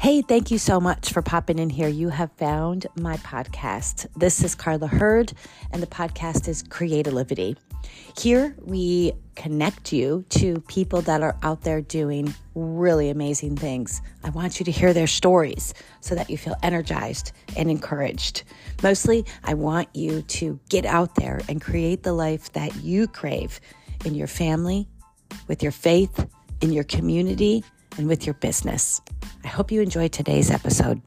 Hey, thank you so much for popping in here. You have found my podcast. This is Carla Hurd, and the podcast is Creativity. Here we connect you to people that are out there doing really amazing things. I want you to hear their stories so that you feel energized and encouraged. Mostly, I want you to get out there and create the life that you crave in your family, with your faith, in your community, and with your business. I hope you enjoyed today's episode.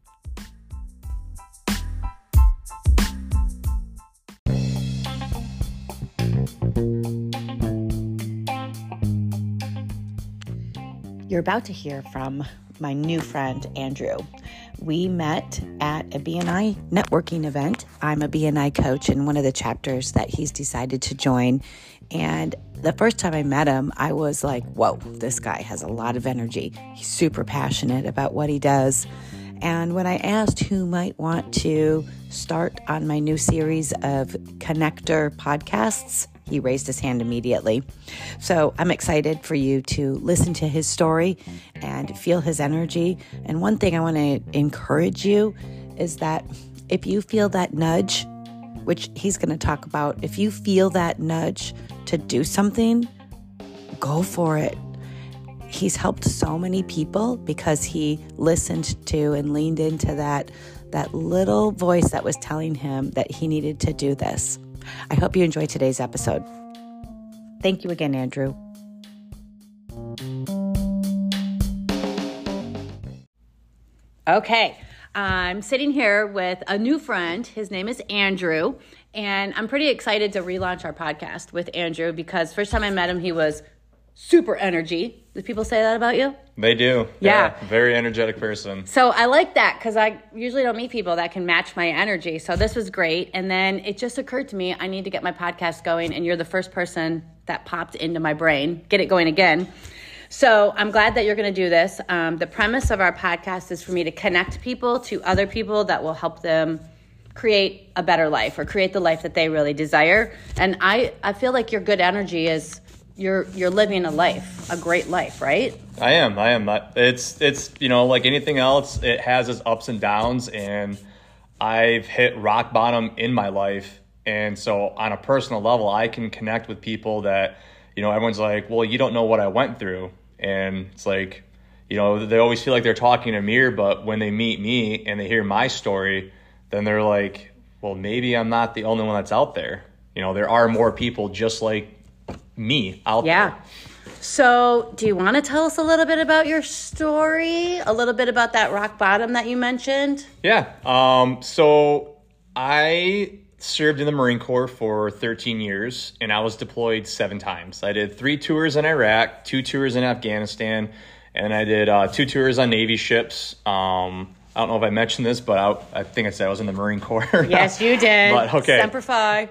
You're about to hear from my new friend, Andrew. We met at a BNI networking event. I'm a BNI coach in one of the chapters that he's decided to join. And the first time I met him, I was like, whoa, this guy has a lot of energy. He's super passionate about what he does. And when I asked who might want to start on my new series of Connector podcasts, he raised his hand immediately. So I'm excited for you to listen to his story and feel his energy. And one thing I want to encourage you is that if you feel that nudge, which he's going to talk about, if you feel that nudge to do something, go for it. He's helped so many people because he listened to and leaned into that little voice that was telling him that he needed to do this. I hope you enjoyed today's episode. Thank you again, Andrew. Okay, I'm sitting here with a new friend. His name is Andrew, and I'm pretty excited to relaunch our podcast with Andrew because first time I met him, he was super energy. Do people say that about you? They do. Yeah. Very energetic person. So I like that because I usually don't meet people that can match my energy. So this was great. And then it just occurred to me, I need to get my podcast going. And you're the first person that popped into my brain. Get it going again. So I'm glad that you're going to do this. The premise of our podcast is for me to connect people to other people that will help them create a better life or create the life that they really desire. And I feel like your good energy is you're living a great life, right? I am. It's like anything else, it has its ups and downs, and I've hit rock bottom in my life. And so on a personal level, I can connect with people that, everyone's like, well, you don't know what I went through. And it's like, they always feel like they're talking in a mirror, but when they meet me and they hear my story, then they're like, well, maybe I'm not the only one that's out there. There are more people just like me out there. So do you want to tell us a little bit about your story? A little bit about that rock bottom that you mentioned? Yeah. So I served in the Marine Corps for 13 years, and I was deployed 7 times. I did 3 tours in Iraq, 2 tours in Afghanistan, and I did 2 tours on Navy ships. I don't know if I mentioned this, but I think I said I was in the Marine Corps. Yes, you did. But okay. Semper Fi.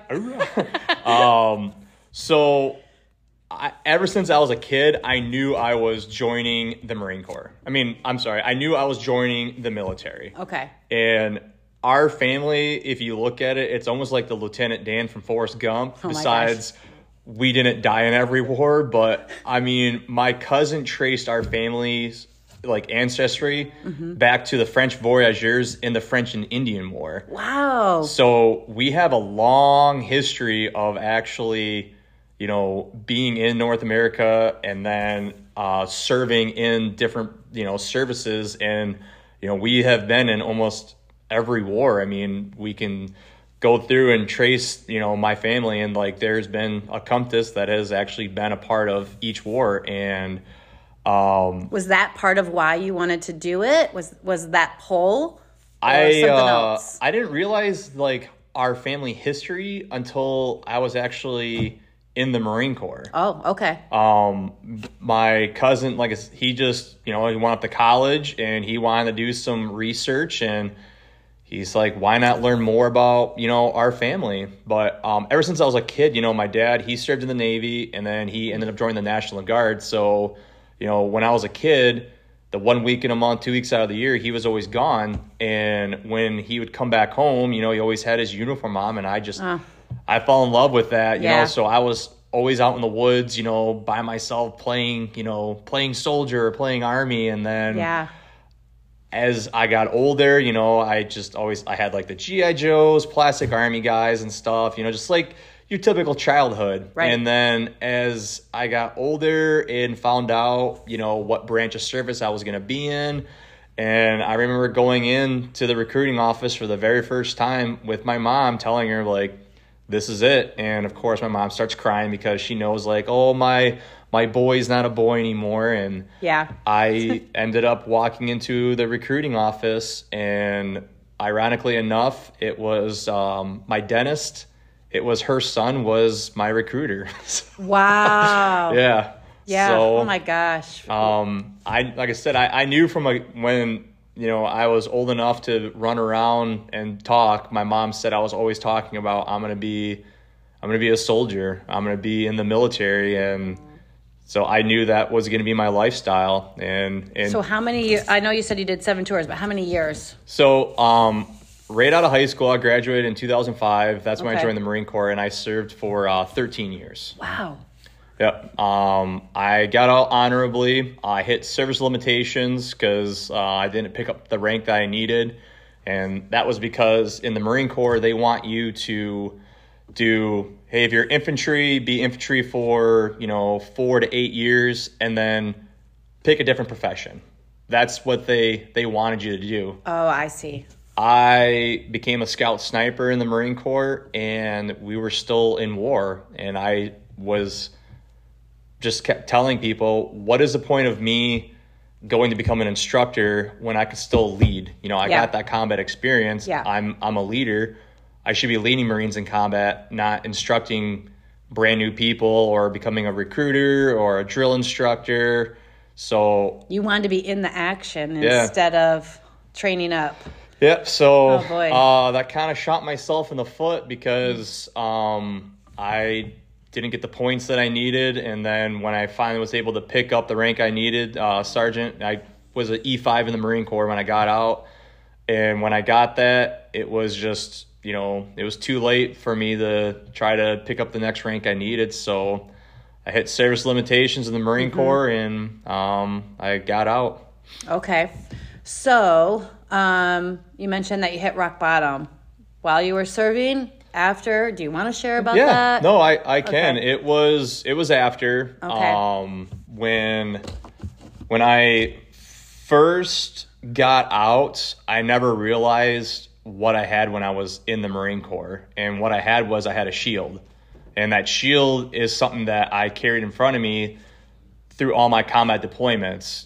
So ever since I was a kid, I knew I was joining the Marine Corps. I knew I was joining the military. Okay. And our family, if you look at it, it's almost like the Lieutenant Dan from Forrest Gump. Oh Besides, we didn't die in every war, but my cousin traced our family's ancestry back to the French voyageurs in the French and Indian War. Wow. So we have a long history of actually, being in North America and then serving in different, services. And, we have been in almost every war. We can go through and trace, my family, and there's been a compass that has actually been a part of each war. And was that part of why you wanted to do it? Was that pull or something else? I didn't realize our family history until I was actually in the Marine Corps. Oh, okay. My cousin, he just, he went up to college and he wanted to do some research, and he's like, why not learn more about, our family? But ever since I was a kid, my dad, he served in the Navy, and then he ended up joining the National Guard. So, when I was a kid, the 1 week in a month, 2 weeks out of the year, he was always gone. And when he would come back home, he always had his uniform on, and I fell in love with that, so I was always out in the woods, by myself playing soldier or playing army. And then as I got older, you know, I had like the G.I. Joes, plastic army guys and stuff, you know, just like your typical childhood. Right. And then as I got older and found out, you know, what branch of service I was going to be in, and I remember going into the recruiting office for the very first time with my mom, telling her like, this is it. And of course my mom starts crying because she knows like, oh, my boy's not a boy anymore. And I ended up walking into the recruiting office, and ironically enough, it was my dentist. It was her son was my recruiter. Wow. Yeah. Yeah. So, oh my gosh. I knew from when, you know, I was old enough to run around and talk. My mom said I was always talking about, I'm going to be a soldier. I'm going to be in the military. And so I knew that was going to be my lifestyle. And so how many, I know you said you did 7 tours, but how many years? So, right out of high school, I graduated in 2005. That's when I joined the Marine Corps, and I served for 13 years. Wow. Yep. I got out honorably. I hit service limitations because I didn't pick up the rank that I needed. And that was because in the Marine Corps, they want you to do, hey, if you're infantry, be infantry for, 4 to 8 years, and then pick a different profession. That's what they wanted you to do. Oh, I see. I became a scout sniper in the Marine Corps, and we were still in war. And I was just kept telling people, what is the point of me going to become an instructor when I could still lead? I got that combat experience. Yeah. I'm a leader. I should be leading Marines in combat, not instructing brand new people or becoming a recruiter or a drill instructor. So you wanted to be in the action instead of training up. Yep. So that kind of shot myself in the foot because I didn't get the points that I needed. And then when I finally was able to pick up the rank I needed, sergeant, I was an E5 in the Marine Corps when I got out. And when I got that, it was just, it was too late for me to try to pick up the next rank I needed. So I hit service limitations in the Marine Corps, and I got out. Okay. So you mentioned that you hit rock bottom while you were serving. After, do you want to share about that? No, I can. Okay. It was after. Okay. When I first got out, I never realized what I had when I was in the Marine Corps. And what I had was I had a shield. And that shield is something that I carried in front of me through all my combat deployments.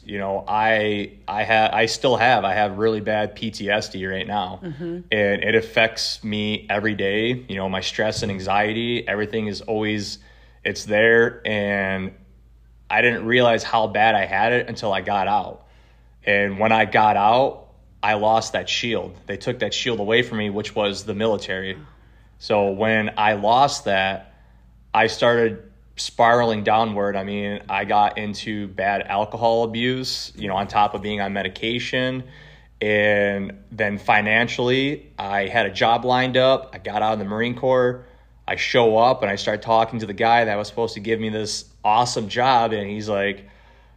I still have really bad PTSD right now. And it affects me every day. My stress and anxiety, everything is always, it's there. And I didn't realize how bad I had it until I got out. And when I got out, I lost that shield. They took that shield away from me, which was the military. So when I lost that, I started spiraling downward. I mean, I got into bad alcohol abuse, on top of being on medication. And then financially, I had a job lined up. I got out of the Marine Corps. I show up and I start talking to the guy that was supposed to give me this awesome job. And he's like,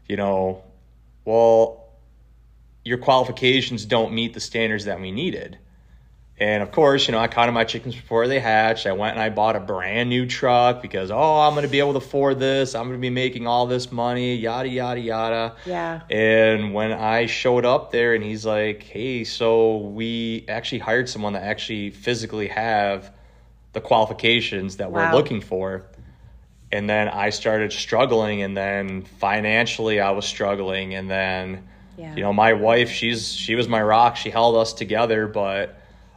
well, your qualifications don't meet the standards that we needed. And of course, I counted my chickens before they hatched. I went and I bought a brand new truck because, I'm going to be able to afford this. I'm going to be making all this money, yada, yada, yada. Yeah. And when I showed up there and he's like, hey, so we actually hired someone that actually physically have the qualifications that we're looking for. And then I started struggling, and then financially I was struggling. And then, my wife, she was my rock. She held us together, but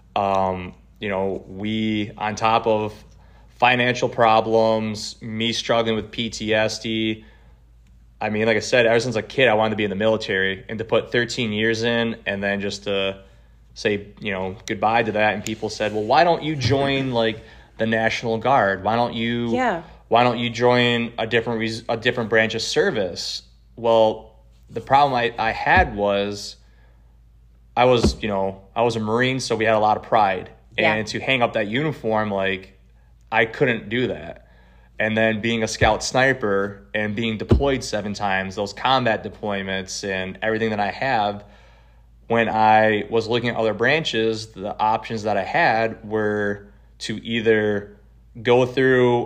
we, on top of financial problems, me struggling with PTSD, I mean, like I said, ever since a kid, I wanted to be in the military, and to put 13 years in and then just to say, goodbye to that. And people said, well, why don't you join like the National Guard? Why don't you join a different branch of service? Well, the problem I had was I was a Marine, so we had a lot of pride. And to hang up that uniform, like, I couldn't do that. And then being a scout sniper and being deployed 7 times, those combat deployments and everything that I have, when I was looking at other branches, the options that I had were to either go through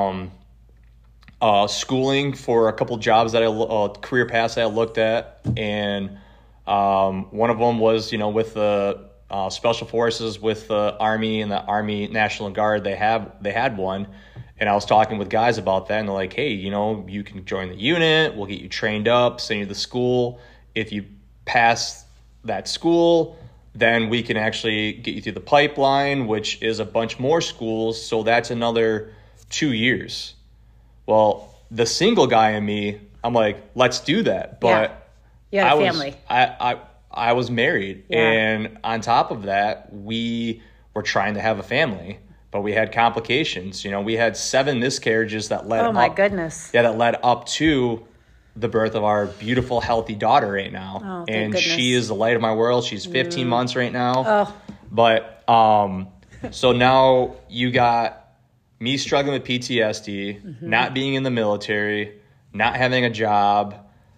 schooling for a couple jobs that career paths that I looked at, and one of them was, with the Special Forces with the Army and the Army National Guard. They had one, and I was talking with guys about that, and they're like, hey, you can join the unit. We'll get you trained up, send you to school. If you pass that school, then we can actually get you through the pipeline, which is a bunch more schools. So that's another 2 years. Well, the single guy in me, I'm like, let's do that. But you had a family. I was married. Yeah. And on top of that, we were trying to have a family, but we had complications. We had 7 miscarriages that led goodness. Yeah, that led up to the birth of our beautiful, healthy daughter right now. Oh, and goodness. She is the light of my world. She's 15 months right now. Oh. But so now you got me struggling with PTSD, not being in the military, not having a job,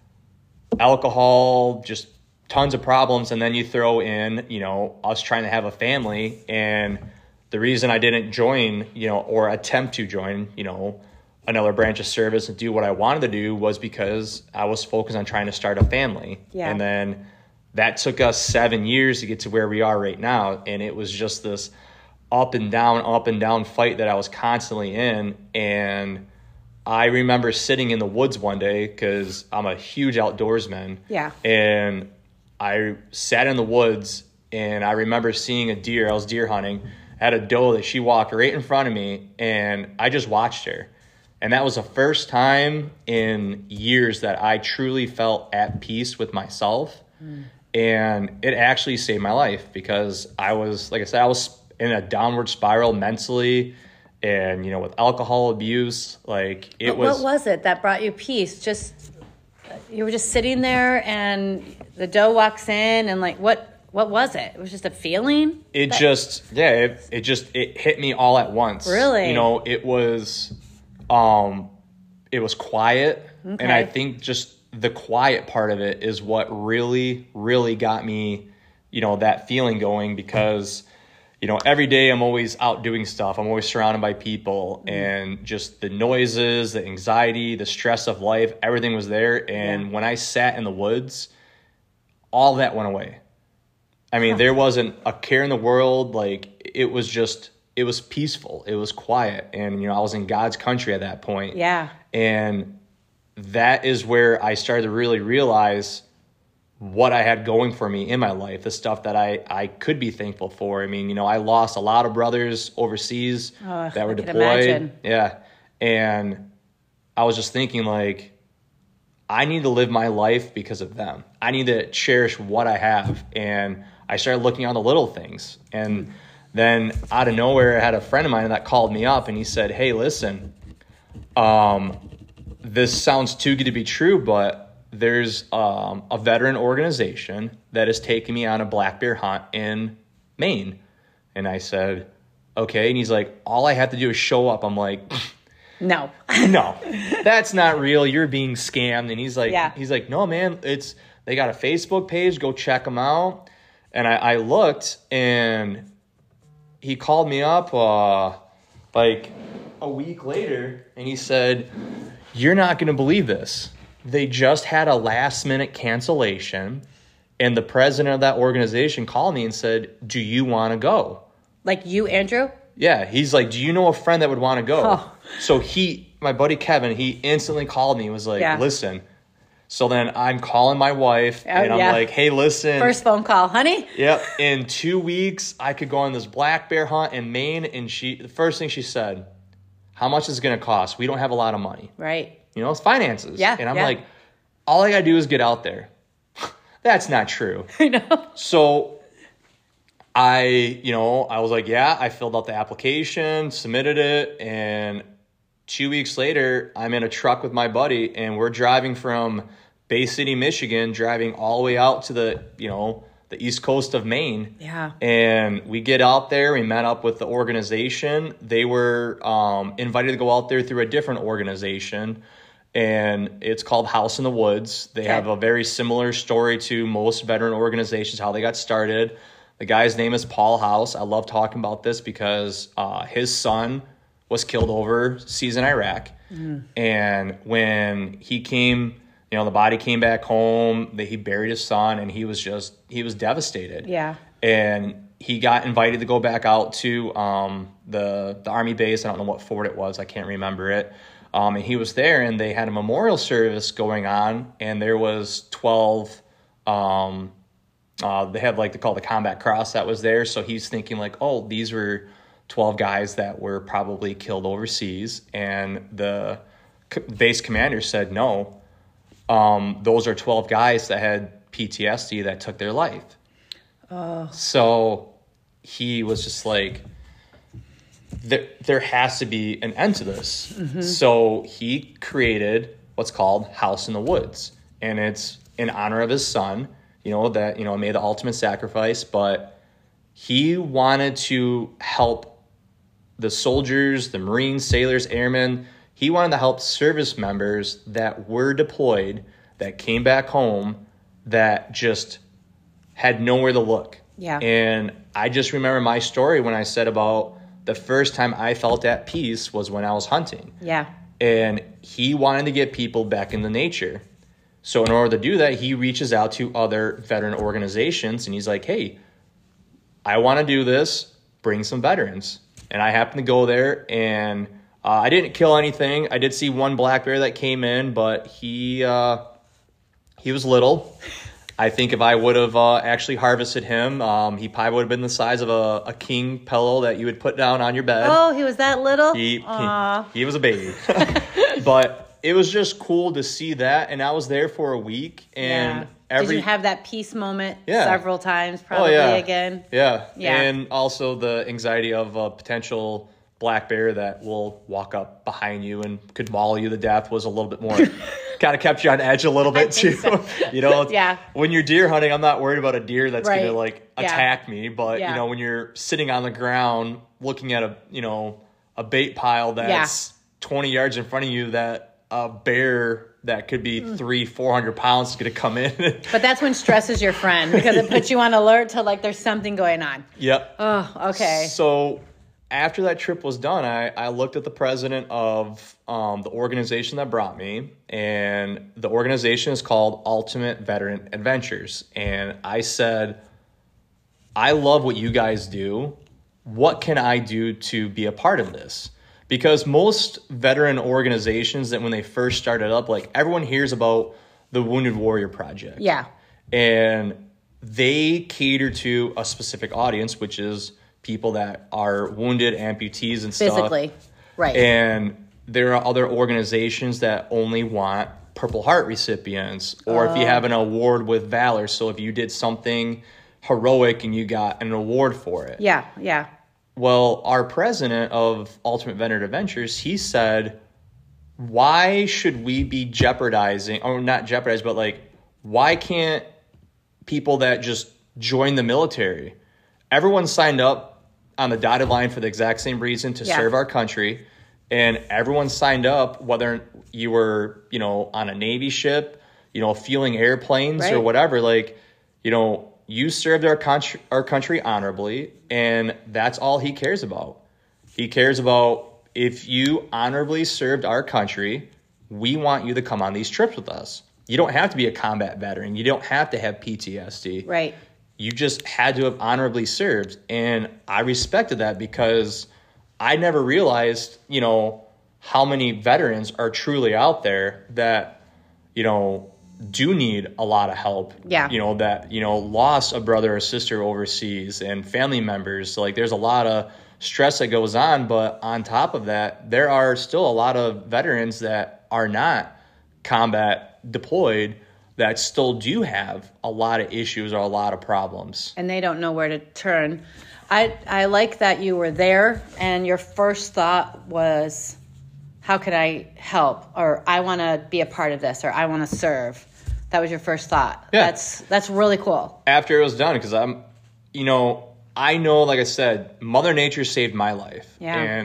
alcohol, just tons of problems. And then you throw in, us trying to have a family. And the reason I didn't join, or attempt to join, another branch of service and do what I wanted to do was because I was focused on trying to start a family. Yeah. And then that took us 7 years to get to where we are right now. And it was just this up and down fight that I was constantly in. And I remember sitting in the woods one day, because I'm a huge outdoorsman. Yeah. And I sat in the woods, and I remember seeing a deer. I was deer hunting. I had a doe that she walked right in front of me, and I just watched her. And that was the first time in years that I truly felt at peace with myself. And it actually saved my life, because I was, like I said, I was in a downward spiral mentally, and, with alcohol abuse, what was it that brought you peace? You were just sitting there, and the doe walks in, and what was it? It was just a feeling? It hit me all at once. Really? It was quiet. Okay. And I think just the quiet part of it is what really, really got me, that feeling going, because, every day I'm always out doing stuff. I'm always surrounded by people, and just the noises, the anxiety, the stress of life, everything was there. And when I sat in the woods, all that went away. I mean, there wasn't a care in the world. It was peaceful. It was quiet. And, I was in God's country at that point. Yeah. And that is where I started to really realize what I had going for me in my life, the stuff that I could be thankful for. I mean, I lost a lot of brothers overseas that were deployed. Imagine. Yeah. And I was just thinking, I need to live my life because of them. I need to cherish what I have. And I started looking on the little things. And then out of nowhere, I had a friend of mine that called me up, and he said, hey, listen, this sounds too good to be true, but there's a veteran organization that is taking me on a black bear hunt in Maine. And I said, okay. And he's like, all I have to do is show up. I'm like, no, that's not real. You're being scammed. And he's like, no, man, they got a Facebook page. Go check them out. And I looked, and he called me up a week later, and he said, you're not going to believe this. They just had a last-minute cancellation, and the president of that organization called me and said, do you want to go? Like you, Andrew? Yeah. He's like, do you know a friend that would want to go? Oh. So my buddy Kevin, he instantly called me and was like, listen. So then I'm calling my wife, and I'm like, hey, listen. First phone call, honey. Yep. In 2 weeks, I could go on this black bear hunt in Maine. And the first thing she said, how much is it going to cost? We don't have a lot of money. Right. It's finances. Yeah. And I'm like, all I got to do is get out there. That's not true. I know. So I was like, I filled out the application, submitted it. And 2 weeks later, I'm in a truck with my buddy, and we're driving from Bay City, Michigan, driving all the way out to the east coast of Maine. Yeah. And we get out there, we met up with the organization. They were invited to go out there through a different organization. and it's called House in the Woods. They have a very similar story to most veteran organizations, how they got started. The guy's name is Paul House. I love talking about this because his son was killed overseas in Iraq. And when he came, the body came back home, he buried his son, and he was devastated. Yeah. And he got invited to go back out to the Army base. I don't know what fort it was. I can't remember it. And he was there, and they had a memorial service going on, and there was 12, they had they call the Combat Cross that was there. So he's thinking these were 12 guys that were probably killed overseas. And the base commander said, no, those are 12 guys that had PTSD that took their life. So he was just like, there has to be an end to this. So he created what's called House in the Woods, and it's in honor of his son, that made the ultimate sacrifice. But he wanted to help the soldiers, the Marines, sailors, airmen. He wanted to help service members that were deployed, that came back home, that just had nowhere to look. Yeah. And I just remember my story when I said about the first time I felt at peace was when I was hunting. Yeah. And he wanted to get people back into nature. So in order to do that, he reaches out to other veteran organizations, and he's like, hey, I want to do this. Bring some veterans. And I happened to go there, and I didn't kill anything. I did see one black bear that came in, but he was little. I think if I would have actually harvested him, he probably would have been the size of a king pillow that you would put down on your bed. Oh, he was that little? He was a baby. But it was just cool to see that, and I was there for a week. And did you have that peace moment several times, probably again? Yeah. And also the anxiety of a potential black bear that will walk up behind you and could maul you to death was a little bit more... kind of kept you on edge a little bit too. So. When you're deer hunting, I'm not worried about a deer that's going to attack me. But when you're sitting on the ground looking at a bait pile that's 20 yards in front of you, that a bear that could be 300-400 pounds is going to come in. But that's when stress is your friend, because it puts you on alert to there's something going on. Yep. Oh, okay. So after that trip was done, I looked at the president of the organization that brought me, and the organization is called Ultimate Veteran Adventures. And I said, I love what you guys do. What can I do to be a part of this? Because most veteran organizations that when they first started up, everyone hears about the Wounded Warrior Project. Yeah. And they cater to a specific audience, which is people that are wounded, amputees and stuff. Physically, right. And there are other organizations that only want Purple Heart recipients, or if you have an award with Valor. So if you did something heroic and you got an award for it. Yeah, yeah. Well, our president of Ultimate Veteran Adventures, he said, why should we be jeopardizing, or not jeopardize, but why can't people that just join the military? Everyone signed up on the dotted line for the exact same reason, to serve our country. And everyone signed up, whether you were, on a Navy ship, fueling airplanes or whatever. You served our country honorably, and that's all he cares about. He cares about, if you honorably served our country, we want you to come on these trips with us. You don't have to be a combat veteran. You don't have to have PTSD. Right. You just had to have honorably served. And I respected that, because I never realized, how many veterans are truly out there that, do need a lot of help. Yeah. That, lost a brother or sister overseas, and family members. So, there's a lot of stress that goes on. But on top of that, there are still a lot of veterans that are not combat deployed that still do have a lot of issues or a lot of problems. And they don't know where to turn. I like that you were there, and your first thought was, how could I help? Or I want to be a part of this, or I want to serve. That was your first thought. Yeah. That's really cool. After it was done, because I know, like I said, Mother Nature saved my life. Yeah. And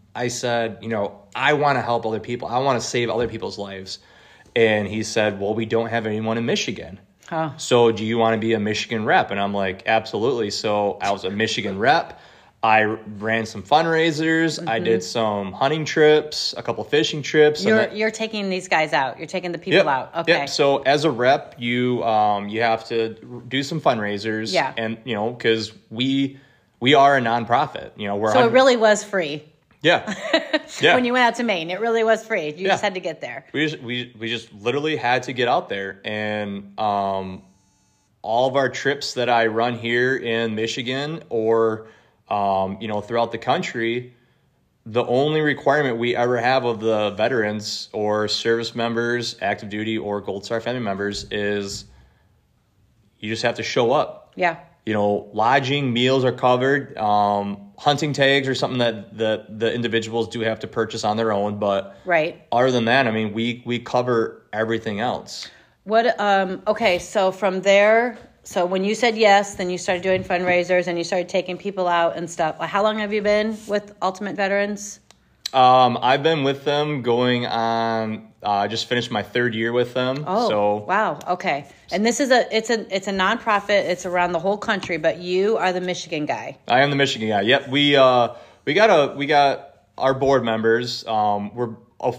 I said, I want to help other people. I want to save other people's lives. And he said, well, we don't have anyone in Michigan. Huh. So do you want to be a Michigan rep? And I'm like, absolutely. So I was a Michigan rep. I ran some fundraisers. I did some hunting trips, a couple fishing trips. You're taking these guys out. You're taking the people out. Okay. Yep. So as a rep, you have to do some fundraisers. Yeah. And because we are a nonprofit. So it really was free. Yeah. Yeah. When you went out to Maine, it really was free. You just had to get there. We just literally had to get out there, and all of our trips that I run here in Michigan or throughout the country, the only requirement we ever have of the veterans or service members, active duty or Gold Star family members is you just have to show up. Yeah. Lodging, meals are covered. Hunting tags are something that the individuals do have to purchase on their own. But right. Other than that, I mean, we cover everything else. Okay, so from there, so when you said yes, then you started doing fundraisers and you started taking people out and stuff. How long have you been with Ultimate Veterans? I've been with them going on. I just finished my 3rd year with them. Oh, so. Wow. Okay. And this is it's a nonprofit. It's around the whole country, but you are the Michigan guy. I am the Michigan guy. Yep. We got our board members. We're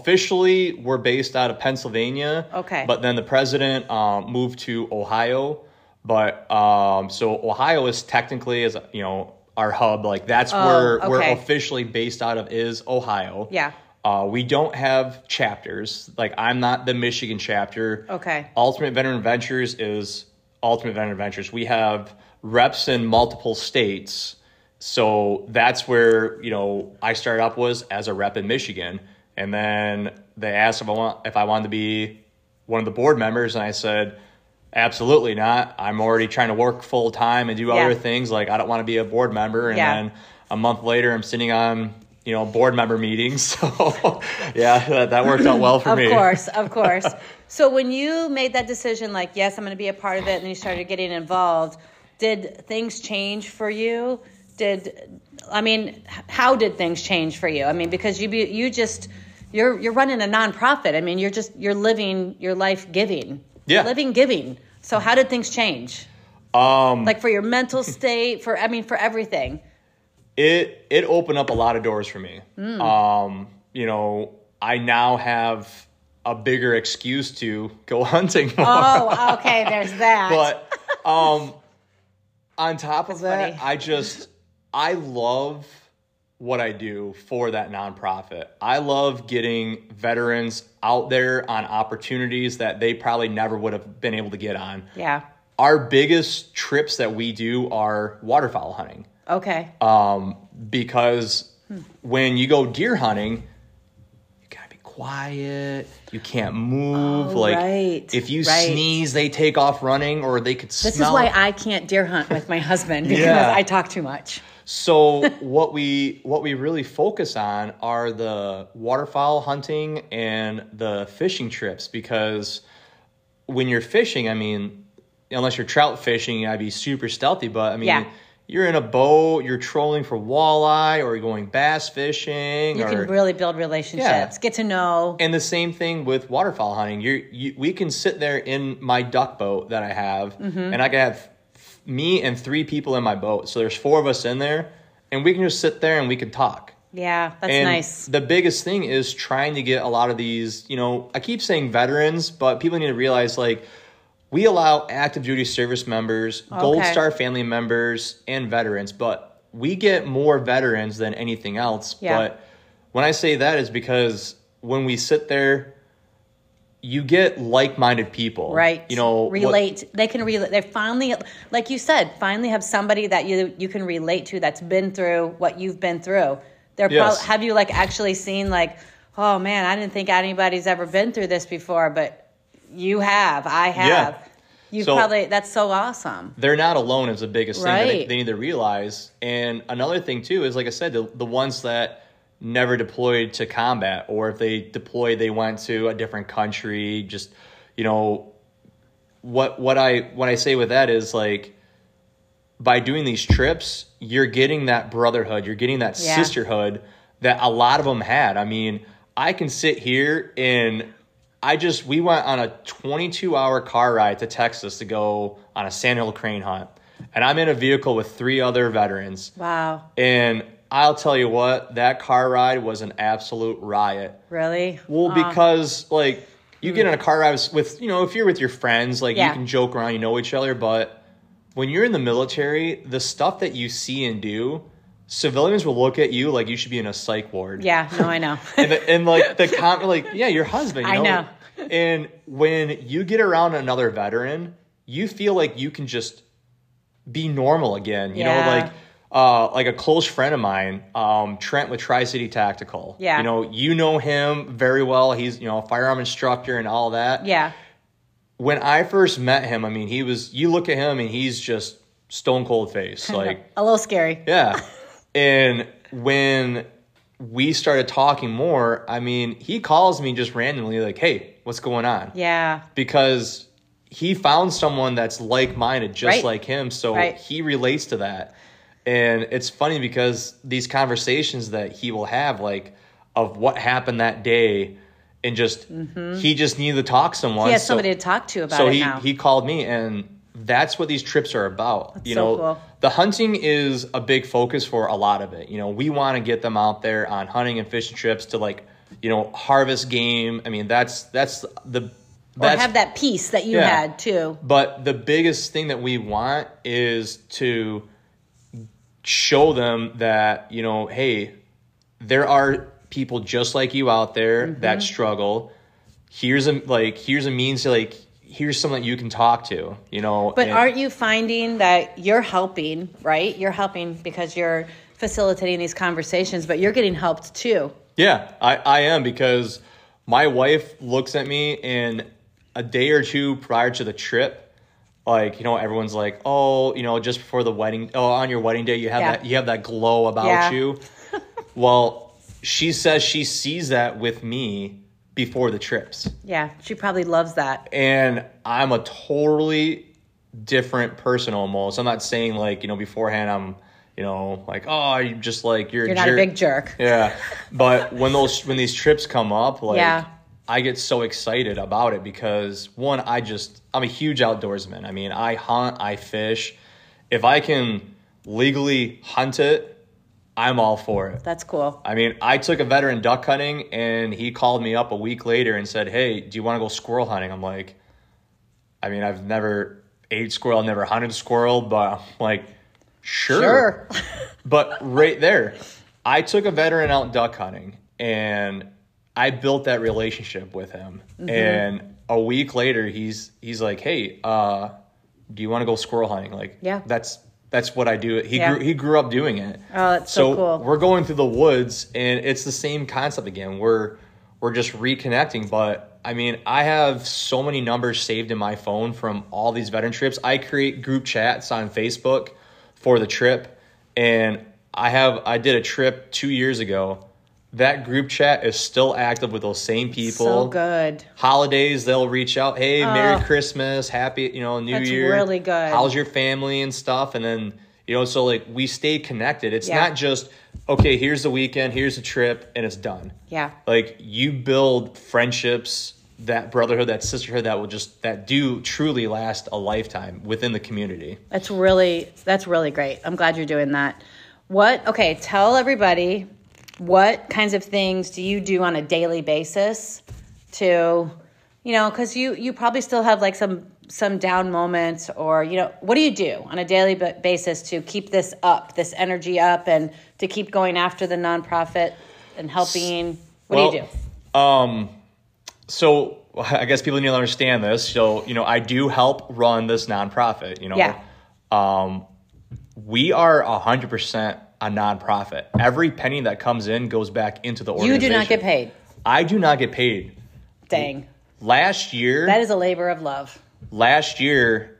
based out of Pennsylvania. Okay. But then the president moved to Ohio. But so Ohio is technically our hub. Like that's where we're officially based out of is Ohio. Yeah. We don't have chapters. Like I'm not the Michigan chapter. Okay. Ultimate Veteran Ventures is Ultimate Veteran Ventures. We have reps in multiple states. So that's where, I started up was as a rep in Michigan. And then they asked if I wanted to be one of the board members. And I said, absolutely not. I'm already trying to work full time and do other things. Like I don't want to be a board member. And then a month later I'm sitting on, board member meetings. So yeah, that worked out well for me. Of course. So when you made that decision, like, yes, I'm going to be a part of it. And then you started getting involved. Did things change for you? How did things change for you? I mean, because you're running a nonprofit. I mean, you're living your life giving. Yeah. You're living giving. So how did things change? Like for your mental state, for everything. It opened up a lot of doors for me. I now have a bigger excuse to go hunting more. Oh, okay, there's that. But on top of that, funny. I love what I do for that nonprofit. I love getting veterans out there on opportunities that they probably never would have been able to get on. Yeah. Our biggest trips that we do are waterfowl hunting. Okay. Because when you go deer hunting, you gotta be quiet. You can't move. If you sneeze, they take off running, or they could smell. This is why I can't deer hunt with my husband because I talk too much. So what we really focus on are the waterfowl hunting and the fishing trips, because when you're fishing, I mean, unless you're trout fishing, you gotta be super stealthy. But I mean, you're in a boat, you're trolling for walleye, or you're going bass fishing. You can really build relationships, get to know. And the same thing with waterfowl hunting. We can sit there in my duck boat that I have, and I can have me and 3 people in my boat. So there's 4 of us in there, and we can just sit there and we can talk. Yeah, that's nice. The biggest thing is trying to get a lot of these, I keep saying veterans, but people need to realize, like, we allow active duty service members, Gold Star family members, and veterans, but we get more veterans than anything else. Yeah. But when I say that is because when we sit there, you get like-minded people. Right. Relate. They can relate. They finally, like you said, have somebody that you can relate to that's been through what you've been through. Have you actually seen oh man, I didn't think anybody's ever been through this before, but you have. I have. Yeah. That's so awesome. They're not alone is the biggest thing that they need to realize. And another thing too is, like I said, the ones that never deployed to combat, or if they deployed, they went to a different country. Just, what I say with that is, like, by doing these trips, you're getting that brotherhood, you're getting that sisterhood that a lot of them had. I mean, I can sit here and we went on a 22-hour car ride to Texas to go on a sandhill crane hunt. And I'm in a vehicle with 3 other veterans. Wow. And I'll tell you what, that car ride was an absolute riot. Really? Well, because, like, you get in a car ride with, if you're with your friends, like, Yeah. you can joke around, you know each other. But when you're in the military, the stuff that you see and do, civilians will look at you like you should be in a psych ward. Yeah, no, I know. and yeah, your husband, you know? I know. And when you get around another veteran, you feel like you can just be normal again. You know, like a close friend of mine, Trent with Tri-City Tactical. Yeah. You know him very well. He's, a firearm instructor and all that. Yeah. When I first met him, I mean, you look at him and he's just stone cold face. Like a little scary. Yeah. And when we started talking more, I mean, he calls me just randomly like, hey, what's going on? Yeah. Because he found someone that's like-minded, just Right. like him. So Right. he relates to that. And it's funny because these conversations that he will have, like, of what happened that day, and just he just needed to talk to someone. He has somebody to talk to about it now. So he called me, and that's what these trips are about. That's so cool. The hunting is a big focus for a lot of it. We want to get them out there on hunting and fishing trips to, like, harvest game. I mean, that's have that peace that you had too. But the biggest thing that we want is to show them that, hey, there are people just like you out there that struggle. Here's a means to, like, here's someone that you can talk to, But aren't you finding that you're helping, right? You're helping because you're facilitating these conversations, but you're getting helped too. Yeah, I am, because my wife looks at me, and a day or two prior to the trip, like, everyone's like, oh, just before the wedding, on your wedding day, you have that glow about you. Well, she says she sees that with me before the trips. Yeah, she probably loves that. And I'm a totally different person almost. I'm not saying, like, beforehand I'm, like, oh, you're just like, you're not a big jerk. Yeah. But when these trips come up, like, Yeah. I get so excited about it because, one, I'm a huge outdoorsman. I mean, I hunt, I fish. If I can legally hunt it, I'm all for it. That's cool. I mean, I took a veteran duck hunting, and he called me up a week later and said, hey, do you want to go squirrel hunting? I'm like, I mean, I've never ate squirrel, I've never hunted squirrel, but I'm like, sure. But right there, I took a veteran out duck hunting, and I built that relationship with him. And a week later, he's like, hey, do you want to go squirrel hunting? Like, yeah, that's what I do. He grew up doing it. Oh, that's so cool. We're going through the woods, and it's the same concept again. We're just reconnecting. But I mean, I have so many numbers saved in my phone from all these veteran trips. I create group chats on Facebook for the trip, and I did a trip 2 years ago. That group chat is still active with those same people. So good. Holidays, they'll reach out. Hey, Merry Christmas, Happy, New That's Year. That's really good. How's your family and stuff? And then, so, like, we stay connected. It's not just, okay, here's the weekend, here's the trip, and it's done. Yeah. Like, you build friendships, that brotherhood, that sisterhood that do truly last a lifetime within the community. That's really great. I'm glad you're doing that. Tell everybody, what kinds of things do you do on a daily basis to, because you probably still have, like, some down moments, or, what do you do on a daily basis to keep this energy up, and to keep going after the nonprofit and helping? What do you do? So I guess people need to understand this. So, I do help run this nonprofit, Yeah. We are 100% a nonprofit. Every penny that comes in goes back into the organization. You do not get paid. I do not get paid. Dang. Last year... That is a labor of love. Last year,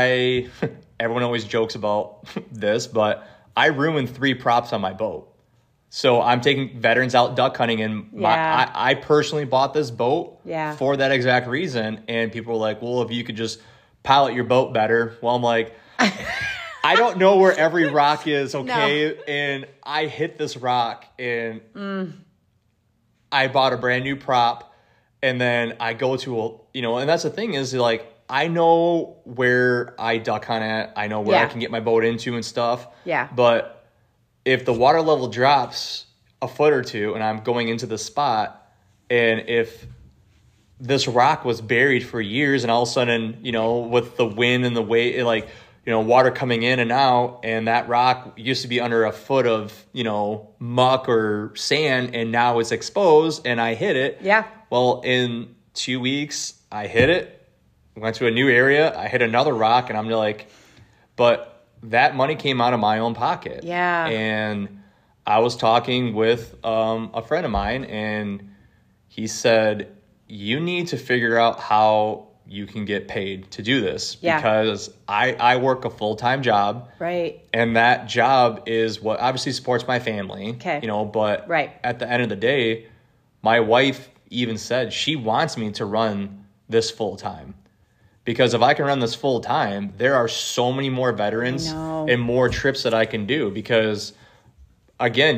everyone always jokes about this, but I ruined 3 props on my boat. So I'm taking veterans out duck hunting, and I personally bought this boat for that exact reason. And people were like, well, if you could just pilot your boat better. Well, I'm like... I don't know where every rock is, okay? No. And I hit this rock, and I bought a brand new prop, and then I go to and that's the thing is, like, I know where I duck hunt at. I know where I can get my boat into and stuff. Yeah. But if the water level drops a foot or two and I'm going into the spot, and if this rock was buried for years and all of a sudden, with the wind and the wave, like, water coming in and out, and that rock used to be under a foot of, muck or sand, and now it's exposed, and I hit it. Yeah. Well, in 2 weeks, I hit it, went to a new area, I hit another rock, and I'm like, but that money came out of my own pocket. Yeah. And I was talking with a friend of mine, and he said, you need to figure out how you can get paid to do this. Yeah. Because I work a full-time job. Right. And that job is what obviously supports my family. Okay. But right. At the end of the day, my wife even said she wants me to run this full-time. Because if I can run this full-time, there are so many more veterans and more trips that I can do. Because, again,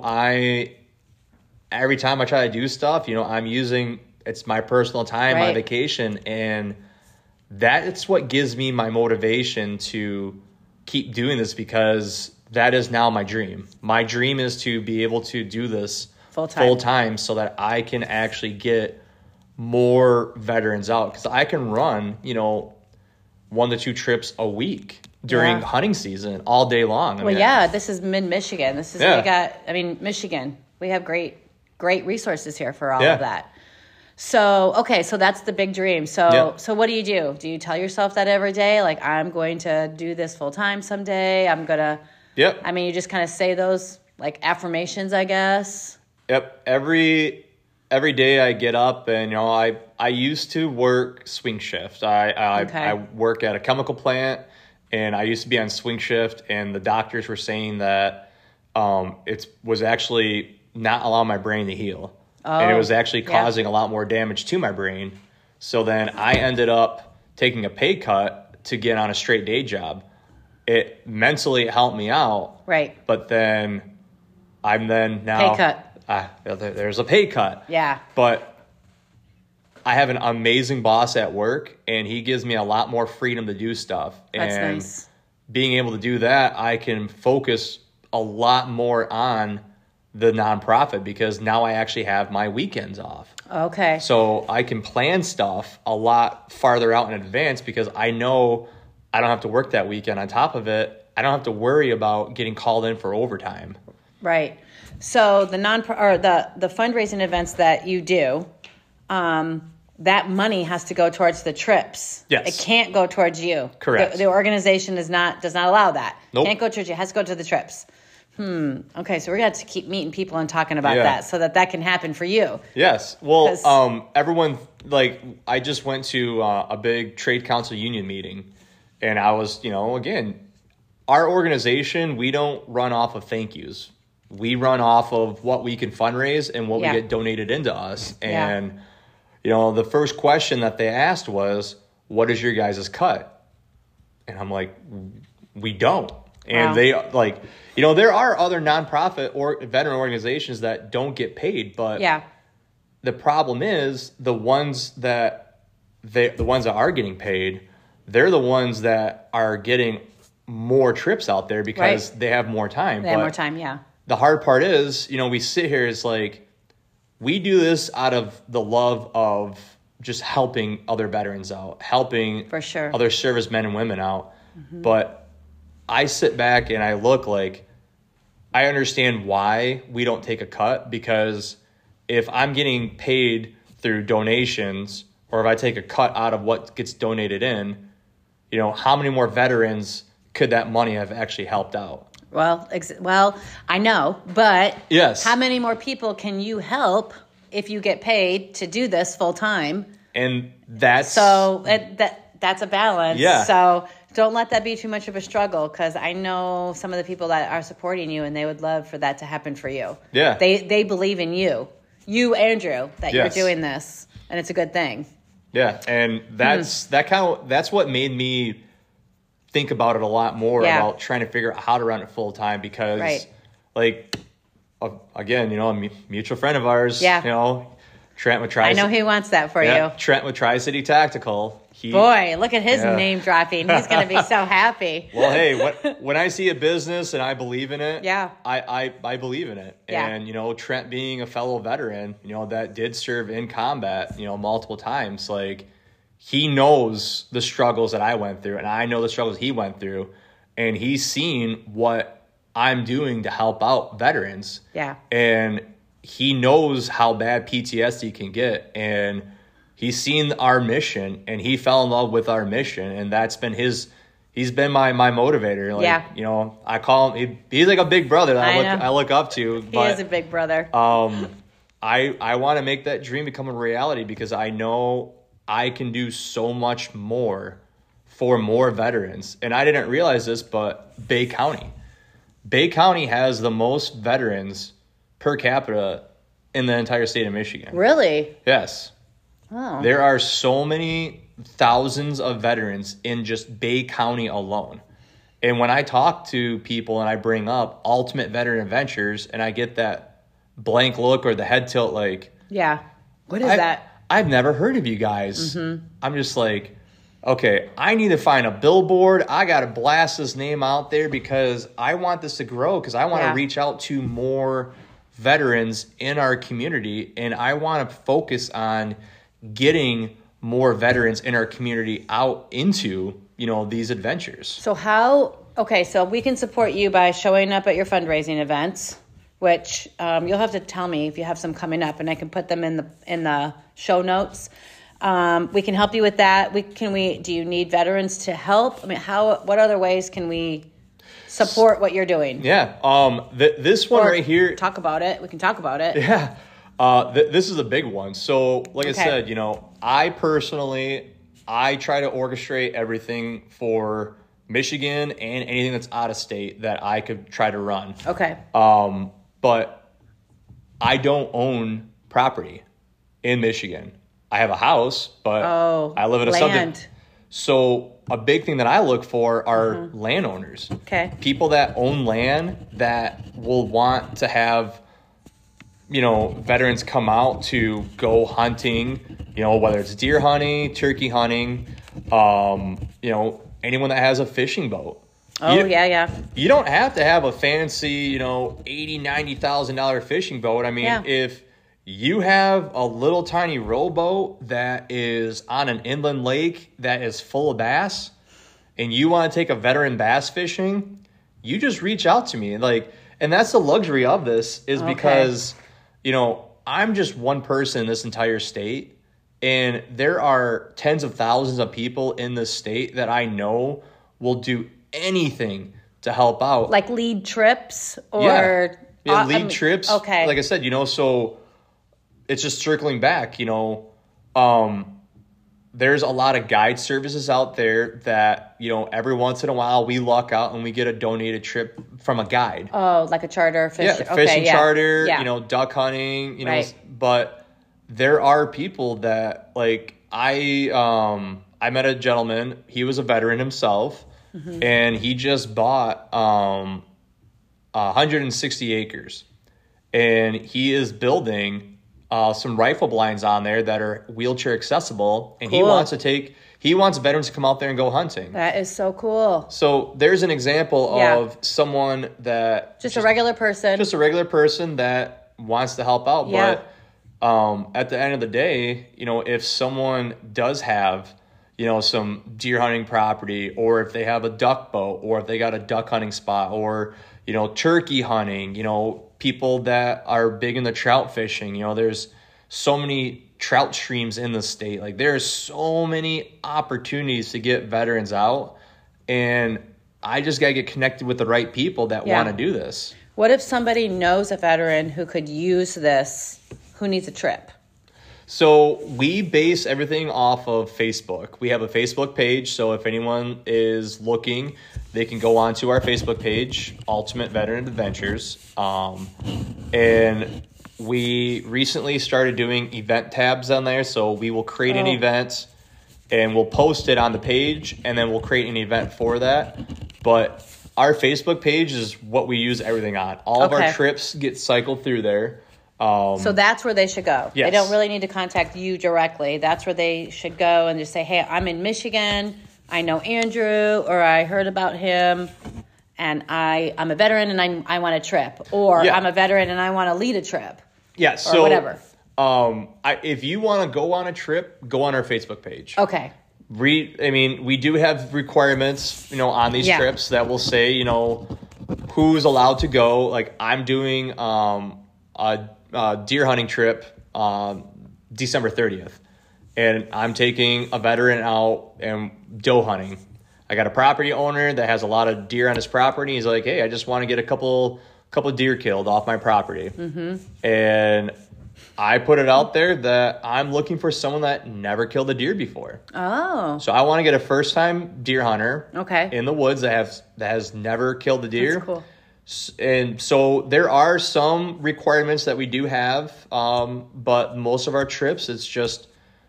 every time I try to do stuff, I'm using... It's my personal time, my vacation, and that's what gives me my motivation to keep doing this, because that is now my dream. My dream is to be able to do this full time so that I can actually get more veterans out, because I can run, 1 to 2 trips a week during hunting season all day long. This is mid-Michigan. This is Michigan. We have great resources here for all of that. So, okay, so that's the big dream. So what do? Do you tell yourself that every day? Like, I'm going to do this full time someday. I'm going to... Yep. You just kind of say those, like, affirmations, I guess. Yep. Every day I get up, and, I used to work swing shift. I work at a chemical plant, and I used to be on swing shift, and the doctors were saying that it was actually not allowing my brain to heal. And it was actually causing a lot more damage to my brain. So then I ended up taking a pay cut to get on a straight day job. It mentally helped me out. Right. But then I'm now... Pay cut. There's a pay cut. Yeah. But I have an amazing boss at work, and he gives me a lot more freedom to do stuff. That's and nice. Being able to do that, I can focus a lot more on the nonprofit, because now I actually have my weekends off. Okay. So I can plan stuff a lot farther out in advance, because I know I don't have to work that weekend. On top of it, I don't have to worry about getting called in for overtime. Right. So the the fundraising events that you do, that money has to go towards the trips. Yes. It can't go towards you. Correct. The organization does not allow that. Nope. Can't go towards you. It has to go to the trips. Okay, so we're going to have to keep meeting people and talking about that so that can happen for you. Yes. Well, everyone, I just went to a big trade council union meeting, and I was, again, our organization, we don't run off of thank yous. We run off of what we can fundraise and what we get donated into us. And, the first question that they asked was, what is your guys' cut? And I'm like, we don't. And they there are other nonprofit or veteran organizations that don't get paid, but the problem is the ones that are getting paid, they're the ones that are getting more trips out there because they have more time. They have more time, yeah. The hard part is, we sit here, it's like, we do this out of the love of just helping other veterans out, helping for sure other servicemen and women out. Mm-hmm. But I sit back and I look like I understand why we don't take a cut, because if I'm getting paid through donations, or if I take a cut out of what gets donated in, how many more veterans could that money have actually helped out? Well, I know, but yes, how many more people can you help if you get paid to do this full time? And that's that's a balance. Yeah. So don't let that be too much of a struggle, because I know some of the people that are supporting you, and they would love for that to happen for you. Yeah. They believe in you, Andrew, that you're doing this, and it's a good thing. Yeah, and that's what made me think about it a lot more Yeah. about trying to figure out how to run it full time because Right. like, again, you know, a mutual friend of ours, Yeah. you know, Trent with I know he wants that for you. Trent with Tri-City Tactical. Boy, look at his Yeah. name dropping. He's going to be so happy. Well, hey, when I see a business and I believe in it, Yeah. I believe in it. Yeah. And, you know, Trent being a fellow veteran, you know, that did serve in combat, you know, multiple times, like, he knows the struggles that I went through, and I know the struggles he went through, and he's seen what I'm doing to help out veterans. Yeah. And he knows how bad PTSD can get, and he's seen our mission, and he fell in love with our mission, and that's been he's been my motivator. Like, Yeah. you know, I call him, he's like a big brother that I look up to. He is a big brother. I want to make that dream become a reality because I know I can do so much more for more veterans. And I didn't realize this, but Bay County has the most veterans per capita in the entire state of Michigan. Really? Yes. Oh. There are so many thousands of veterans in just Bay County alone. And when I talk to people and I bring up Ultimate Veteran Adventures and I get that blank look or the head tilt like, Yeah. What is that? I've never heard of you guys. I'm just like, okay, I need to find a billboard. I got to blast this name out there because I want this to grow because I want to reach out to more veterans in our community, and I want to focus on getting more veterans in our community out into, you know, these adventures. So so we can support you by showing up at your fundraising events, which you'll have to tell me if you have some coming up, and I can put them in the show notes. We can help you with that. Do you need veterans to help? I mean, what other ways can we support what you're doing? Yeah. This one right here. Talk about it. We can talk about it. Yeah. This is a big one. So, like I said, you know, I try to orchestrate everything for Michigan and anything that's out of state that I could try to run. Okay. But I don't own property in Michigan. I have a house, but I live in a subdivision. So a big thing that I look for are landowners. Okay. People that own land that will want to have, you know, veterans come out to go hunting, you know, whether it's deer hunting, turkey hunting, you know, anyone that has a fishing boat. Yeah. You don't have to have a fancy, you know, $80,000, $90,000 fishing boat. I mean, if you have a little tiny rowboat that is on an inland lake that is full of bass and you want to take a veteran bass fishing, you just reach out to me. And that's the luxury of this is because, you know, I'm just one person in this entire state, and there are tens of thousands of people in this state that I know will do anything to help out. Like lead trips or... lead trips. Okay. Like I said, you know, so it's just circling back, you know, there's a lot of guide services out there that, you know, every once in a while we luck out and we get a donated trip from a guide. Oh, like a charter fish. Yeah, fishing charter, you know, duck hunting, you know, but there are people that like I met a gentleman, he was a veteran himself, and he just bought 160 acres, and he is building some rifle blinds on there that are wheelchair accessible, and he wants veterans to come out there and go hunting. That is so cool. So there's an example of someone that just a regular person that wants to help out. But at the end of the day, you know, if someone does have, you know, some deer hunting property, or if they have a duck boat, or if they got a duck hunting spot, or, you know, turkey hunting, you know, people that are big in the trout fishing, you know, there's so many trout streams in the state. Like, there's so many opportunities to get veterans out, and I just got to get connected with the right people that want to do this. What if somebody knows a veteran who could use this, who needs a trip? So we base everything off of Facebook. We have a Facebook page, so if anyone is looking, they can go onto our Facebook page, Ultimate Veteran Adventures. And we recently started doing event tabs on there, so we will create an event, and we'll post it on the page, and then we'll create an event for that. But our Facebook page is what we use everything on. All of our trips get cycled through there. So that's where they should go. Yes. They don't really need to contact you directly. That's where they should go and just say, hey, I'm in Michigan. I know Andrew, or I heard about him, and I'm a veteran and I want a trip. Or I'm a veteran and I want to lead a trip. Yeah, so or whatever. If you want to go on a trip, go on our Facebook page. Okay. We do have requirements, on these trips that will say, who's allowed to go. Like I'm doing a deer hunting trip December 30th, and I'm taking a veteran out and doe hunting. I got a property owner that has a lot of deer on his property. He's like, hey, I just want to get a couple deer killed off my property. Mm-hmm. And I put it out there that I'm looking for someone that never killed a deer before. Oh. So I want to get a first-time deer hunter in the woods that has never killed a deer. That's cool. And so there are some requirements that we do have, but most of our trips, it's just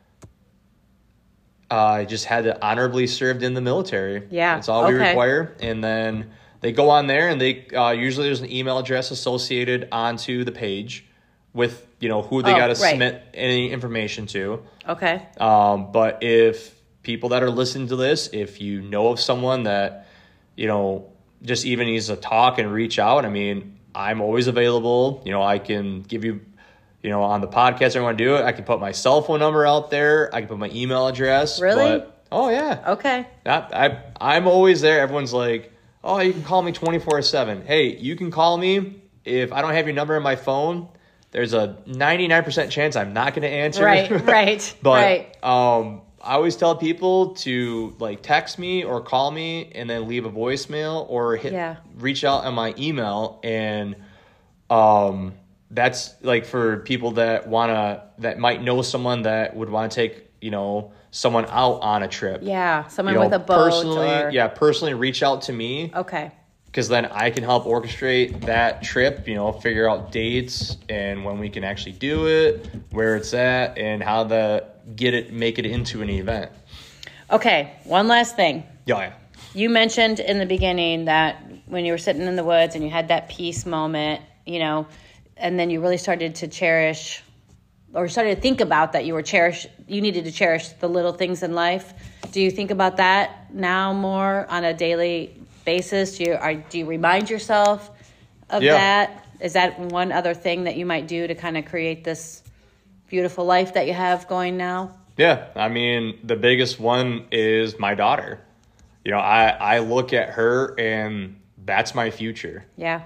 I just had to honorably served in the military. Yeah. That's all we require. And then they go on there, and they usually there's an email address associated onto the page with who they got to submit any information to. Okay. But if people that are listening to this, if you know of someone that just even needs to talk and reach out, I'm always available. I can give you, on the podcast, I want to do it. I can put my cell phone number out there. I can put my email address. Really? Oh, yeah. Okay. I'm always there. Everyone's like, oh, you can call me 24/7. Hey, you can call me. If I don't have your number in my phone, there's a 99% chance I'm not going to answer. Right. But I always tell people to text me or call me and then leave a voicemail or reach out on my email. And that's for people that might know someone that would want to take, someone out on a trip. Yeah. Someone with a boat. Personally reach out to me. Okay. Because then I can help orchestrate that trip, figure out dates and when we can actually do it, where it's at, and how to make it into an event. Okay, one last thing. Yeah. You mentioned in the beginning that when you were sitting in the woods and you had that peace moment, and then you really started to cherish or started to think about that you needed to cherish the little things in life. Do you think about that now more on a daily basis? Do you remind yourself of that? Is that one other thing that you might do to kind of create this beautiful life that you have going now? Yeah. The biggest one is my daughter. I look at her and that's my future. Yeah.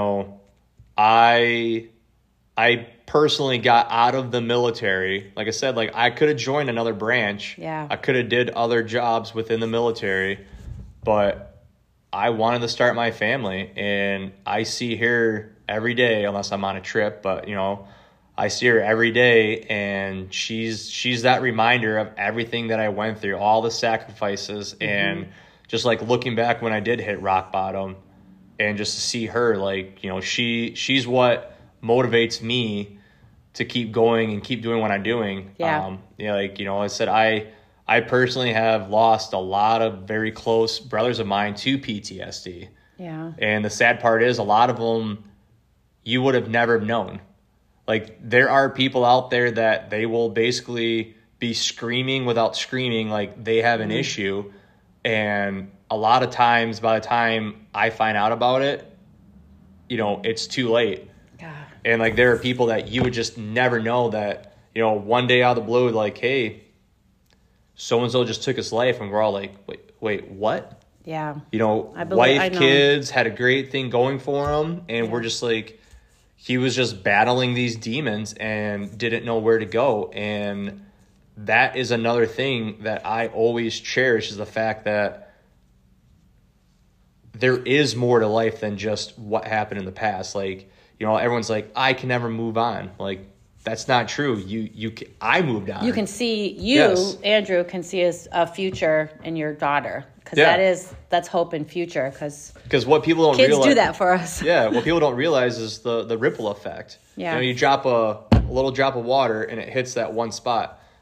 I personally got out of the military. Like I said, I could have joined another branch. Yeah. I could have did other jobs within the military, but I wanted to start my family, and I see her every day, unless I'm on a trip, but I see her every day, and she's that reminder of everything that I went through, all the sacrifices, and just looking back when I did hit rock bottom, and just to see her, she's what motivates me to keep going and keep doing what I'm doing. Yeah. I said, I personally have lost a lot of very close brothers of mine to PTSD. Yeah. And the sad part is a lot of them you would have never known. There are people out there that they will basically be screaming without screaming they have an issue. And a lot of times by the time I find out about it, it's too late. God. And there are people that you would just never know that, one day out of the blue, hey, so-and-so just took his life, and we're all like, wait, what? Yeah. Kids, had a great thing going for him, and we're just he was just battling these demons and didn't know where to go. And that is another thing that I always cherish, is the fact that there is more to life than just what happened in the past. Everyone's I can never move on. That's not true. I moved on. You can see, Andrew, can see a future in your daughter. Because that's hope and future. Because what people don't realize. Kids do that for us. Yeah, what people don't realize is the ripple effect. Yeah. You drop a little drop of water and it hits that one spot.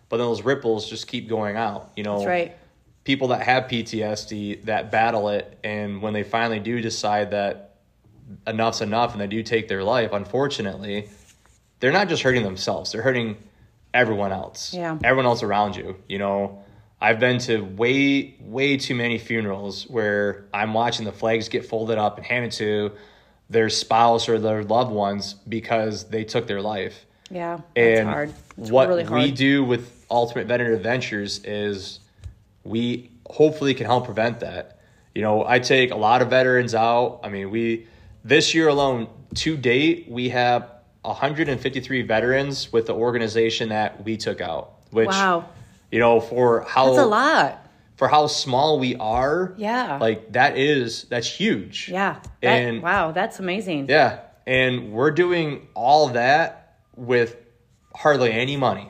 but then those ripples just keep going out. That's right. People that have PTSD that battle it, and when they finally do decide that enough's enough and they do take their life, unfortunately, they're not just hurting themselves, they're hurting everyone else. Yeah. Everyone else around you. I've been to way too many funerals where I'm watching the flags get folded up and handed to their spouse or their loved ones because they took their life. Yeah, that's hard. It's really hard. What we do with Ultimate Veteran Adventures is we hopefully can help prevent that. I take a lot of veterans out. I mean, this year alone, to date, we have 153 veterans with the organization that we took out. Which, wow. For how that's a lot. For how small we are. Yeah. Like that's huge. Yeah. Wow, that's amazing. Yeah. And we're doing all of that with hardly any money.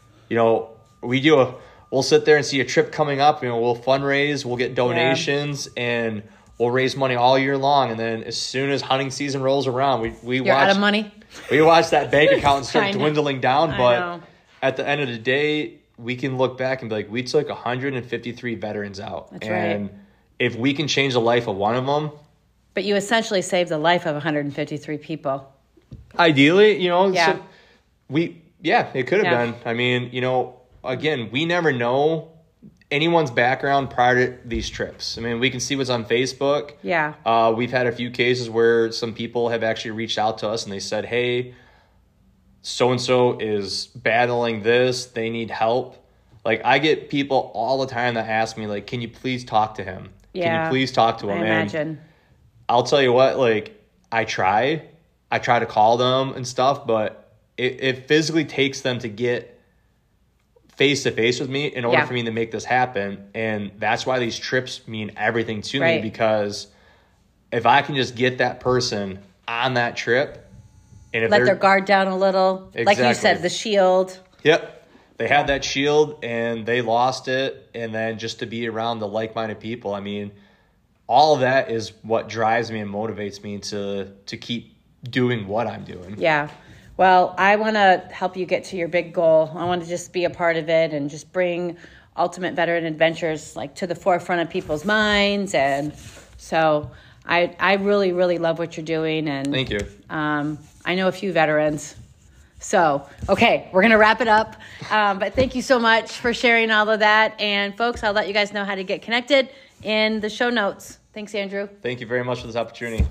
We'll sit there and see a trip coming up, we'll fundraise, we'll get donations, and we'll raise money all year long. And then as soon as hunting season rolls around, You're out of money. We watch that bank account start dwindling down. I But know. At the end of the day, we can look back and be like, we took 153 veterans out. That's and right. If we can change the life of one of them. But you essentially saved the life of 153 people. Ideally, Yeah. It could have been. I mean, again, we never know anyone's background prior to these trips. I mean, we can see what's on Facebook. Yeah. We've had a few cases where some people have actually reached out to us and they said, hey, so-and-so is battling this. They need help. Like, I get people all the time that ask me, like, can you please talk to him? Yeah. Can you please talk to him? I imagine. And I'll tell you what, like, I try to call them and stuff, but it physically takes them to get face-to-face with me in order for me to make this happen. And that's why these trips mean everything to me, because if I can just get that person on that trip, and if let their guard down a little. Exactly. Like you said, the shield. Yep. They had that shield and they lost it. And then just to be around the like-minded people, I mean, all of that is what drives me and motivates me to keep doing what I'm doing. Yeah. Well, I want to help you get to your big goal. I want to just be a part of it and just bring Ultimate Veteran Adventures like to the forefront of people's minds. And so I really, really love what you're doing. And thank you. I know a few veterans. So, okay, we're going to wrap it up. But thank you so much for sharing all of that. And folks, I'll let you guys know how to get connected in the show notes. Thanks, Andrew. Thank you very much for this opportunity.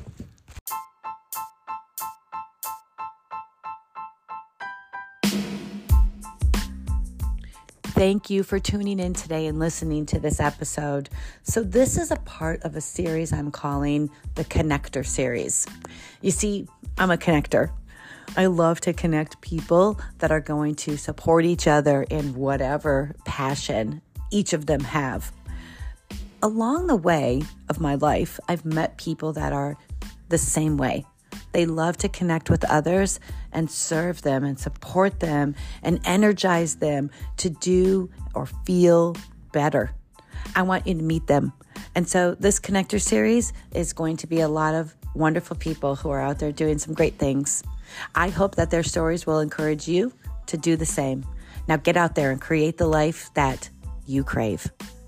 Thank you for tuning in today and listening to this episode. So this is a part of a series I'm calling the Connector Series. You see, I'm a connector. I love to connect people that are going to support each other in whatever passion each of them have. Along the way of my life, I've met people that are the same way. They love to connect with others and serve them and support them and energize them to do or feel better. I want you to meet them. And so this Connector Series is going to be a lot of wonderful people who are out there doing some great things. I hope that their stories will encourage you to do the same. Now get out there and create the life that you crave.